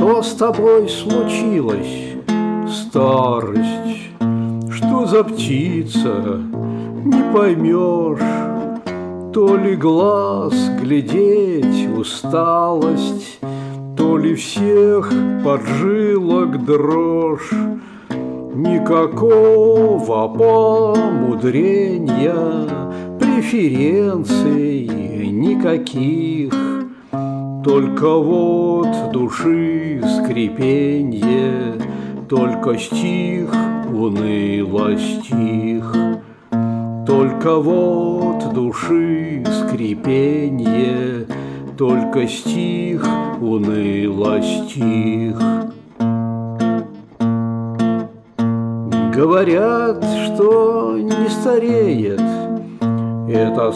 Что с тобой случилось, старость? Что за птица, не поймешь? То ли глаз глядеть усталость, то ли всех поджилок дрожь. Никакого помудрения, преференций никаких. Только вот души скрипенье, только стих уныло стих. Только вот души скрипенье, только стих уныло стих. Говорят, что не стареет эта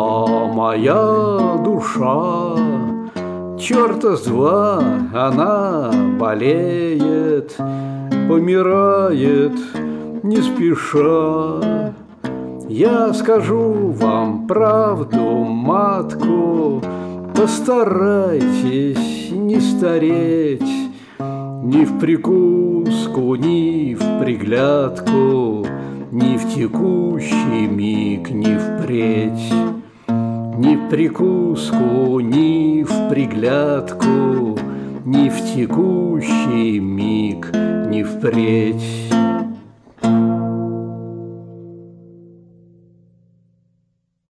самая душа. Чёрта с два она болеет, помирает не спеша. Я скажу вам правду, матку, постарайтесь не стареть. Ни в прикуску, ни в приглядку, ни в текущий миг, ни впредь. Ни в прикуску, ни в приглядку, ни в текущий миг, ни впредь.